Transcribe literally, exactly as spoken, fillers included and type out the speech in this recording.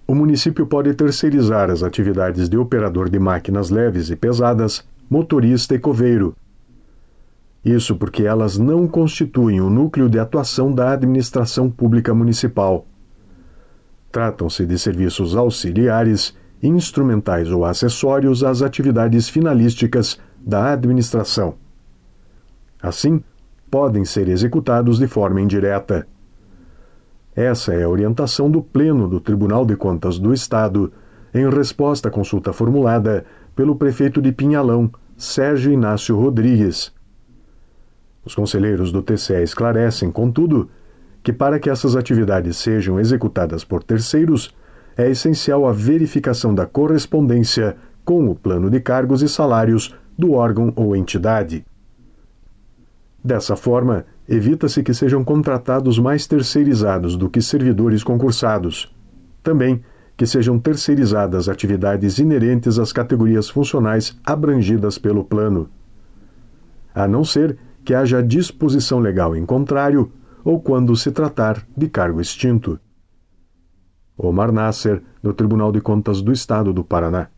o município pode terceirizar as atividades de operador de máquinas leves e pesadas, motorista e coveiro. Isso porque elas não constituem o núcleo de atuação da administração pública municipal. Tratam-se de serviços auxiliares, instrumentais ou acessórios às atividades finalísticas da administração. Assim, podem ser executados de forma indireta. Essa é a orientação do Pleno do Tribunal de Contas do Estado, em resposta à consulta formulada pelo prefeito de Pinhalão, Sérgio Inácio Rodrigues. Os conselheiros do T C E esclarecem, contudo, que para que essas atividades sejam executadas por terceiros, é essencial a verificação da correspondência com o plano de cargos e salários do órgão ou entidade. Dessa forma, evita-se que sejam contratados mais terceirizados do que servidores concursados. Também que sejam terceirizadas atividades inerentes às categorias funcionais abrangidas pelo plano. A não ser que haja disposição legal em contrário ou quando se tratar de cargo extinto. Omar Nasser, do Tribunal de Contas do Estado do Paraná.